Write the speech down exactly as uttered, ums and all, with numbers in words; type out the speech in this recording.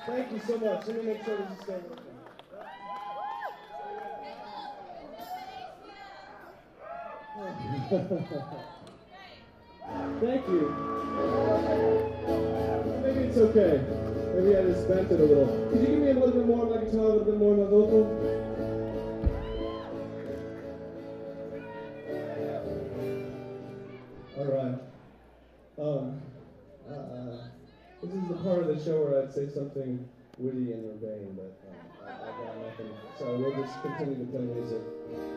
Thank you so much. Let me make sure this is staying with me. Thank you. Maybe it's okay. Maybe I just bent it a little. Could you give me a little bit more on my guitar, a little bit more on my vocal? All right. Um, uh, this is the part of the show where I'd say something witty and urbane, but um, I, I got nothing. So we'll just continue to play music.